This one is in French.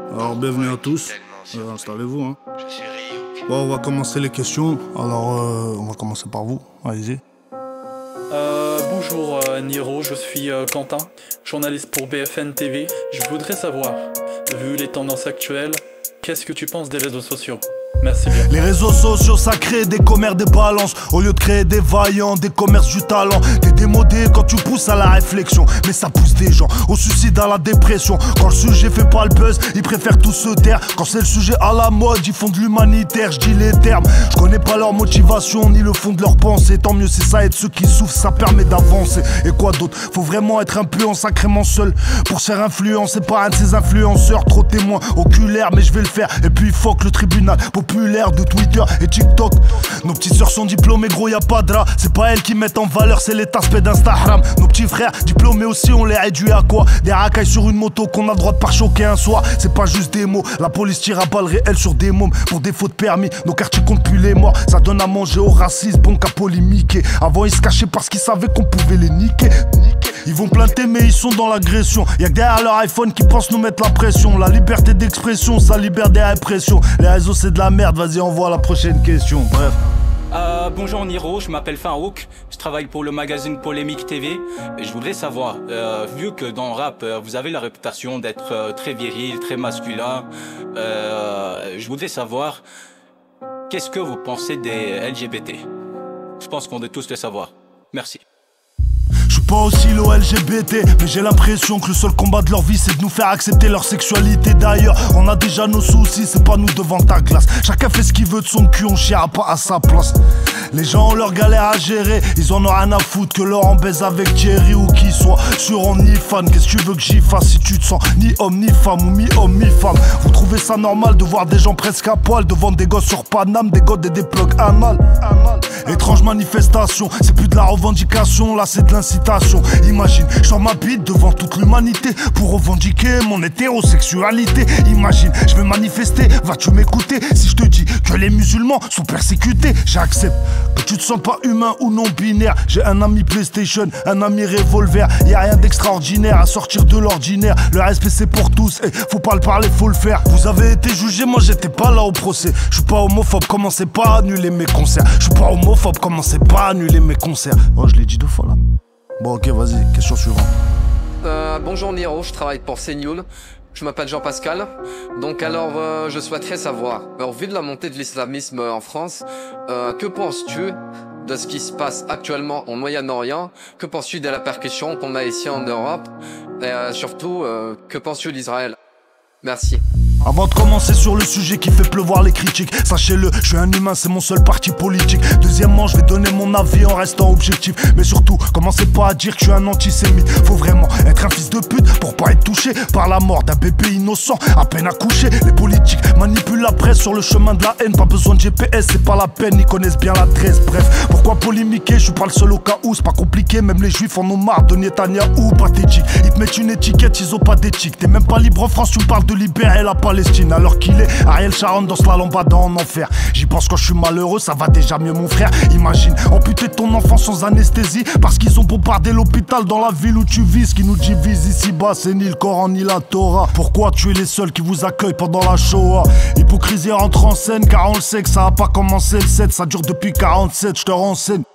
Alors bienvenue à tous, installez-vous hein. Bon, on va commencer les questions, alors on va commencer par vous, allez-y. Bonjour Niro, je suis Quentin, journaliste pour BFM TV. Je voudrais savoir, vu les tendances actuelles, qu'est-ce que tu penses des réseaux sociaux? Merci bien. Les réseaux sociaux, ça crée des commerces, des balances. Au lieu de créer des vaillants, des commerces du talent. T'es démodé quand tu pousses à la réflexion, mais ça pousse des gens au suicide, à la dépression. Quand le sujet fait pas le buzz, ils préfèrent tous se taire. Quand c'est le sujet à la mode, ils font de l'humanitaire. Je dis les termes, je connais pas leur motivation ni le fond de leur pensée. Tant mieux, c'est ça, être ceux qui souffrent, ça permet d'avancer. Et quoi d'autre? Faut vraiment être un peu sacrément seul pour se faire influencer par un de ces influenceurs. Trop témoins oculaires, mais je vais le faire. Et puis fuck le tribunal populaire de Twitter et TikTok. Nos petites sœurs sont diplômées, gros y'a pas de drap. C'est pas elles qui mettent en valeur, c'est les aspects d'Instagram. Nos petits frères diplômés aussi, on les réduit à quoi? Des racailles sur une moto qu'on a le droit de pare-choquer un soir. C'est pas juste des mots, la police tire à balles réelles sur des mômes pour défaut de permis. Nos quartiers comptent plus les morts, ça donne à manger au racisme, bon qu'à polémiquer. Avant ils se cachaient parce qu'ils savaient qu'on pouvait les niquer. Ils vont planter mais ils sont dans l'agression. Y'a que derrière leur iPhone qui pensent nous mettre la pression. La liberté d'expression, ça libère des répressions. Les réseaux c'est de la merde, vas-y envoie la prochaine question. Bref. Bonjour Niro, je m'appelle Farouk, je travaille pour le magazine Polémique TV. Et je voudrais savoir, vu que dans le rap, vous avez la réputation d'être très viril, très masculin, je voudrais savoir, qu'est-ce que vous pensez des LGBT? Je pense qu'on doit tous le savoir. Merci. Je suis pas aussi low LGBT, mais j'ai l'impression que le seul combat de leur vie c'est de nous faire accepter leur sexualité. D'ailleurs, on a déjà nos soucis, c'est pas nous devant ta glace. Chacun fait ce qu'il veut de son cul, on chiera pas à sa place. Les gens ont leur galère à gérer, ils en ont rien à foutre que Laurent baise avec Thierry ou qui soit sur OnlyFans. Qu'est-ce que tu veux que j'y fasse si tu te sens ni homme ni femme ou mi-homme mi-femme? Vous trouvez ça normal de voir des gens presque à poil devant des gosses sur Paname, des godes et des plugs anal? Étrange manifestation, c'est plus de la revendication, là c'est de l'incitation. Imagine, je sors ma bite devant toute l'humanité pour revendiquer mon hétérosexualité. Imagine, je vais manifester, vas-tu m'écouter si je te dis que les musulmans sont persécutés? J'accepte que tu te sens pas humain ou non binaire. J'ai un ami PlayStation, un ami revolver. Y'a rien d'extraordinaire à sortir de l'ordinaire. Le respect c'est pour tous, et faut pas le parler, faut le faire. Vous avez été jugé, moi j'étais pas là au procès. Je suis pas homophobe, commencez pas à annuler mes concerts. Je suis pas homophobe, commencez pas à annuler mes concerts. Oh, je l'ai dit 2 fois là. Bon ok, vas-y, question suivante. Bonjour Niro, je travaille pour CNews. Je m'appelle Jean-Pascal. Donc alors, je souhaiterais savoir, au vu de la montée de l'islamisme en France, que penses-tu de ce qui se passe actuellement au Moyen-Orient? Que penses-tu de la percussion qu'on a ici en Europe? Et surtout, que penses-tu d'Israël? Merci. Avant de commencer sur le sujet qui fait pleuvoir les critiques, sachez-le, je suis un humain, c'est mon seul parti politique. Deuxièmement, je vais donner mon avis en restant objectif. Mais surtout, commencez pas à dire que je suis un antisémite. Faut vraiment être un fils de pute pour pas être touché par la mort d'un bébé innocent, à peine accouché. Les politiques manipulent la presse sur le chemin de la haine. Pas besoin de GPS, c'est pas la peine, ils connaissent bien l'adresse. Bref, pourquoi polémiquer? Je suis pas le seul au cas où, c'est pas compliqué. Même les juifs en ont marre de Netanyahou, pathétique. Ils te mettent une étiquette, ils ont pas d'éthique. T'es même pas libre en France, tu me parles de libérer la Palestine alors qu'il est Ariel Sharon dans ce lambada en enfer. J'y pense quand je suis malheureux, ça va déjà mieux mon frère. Imagine amputer ton enfant sans anesthésie parce qu'ils ont bombardé l'hôpital dans la ville où tu vis. Ce qui nous divise ici-bas, c'est ni le Coran ni la Torah. Pourquoi tu es les seuls qui vous accueillent pendant la Shoah? Hypocrisie rentre en scène car on le sait que ça a pas commencé le 7, ça dure depuis 47, je te renseigne.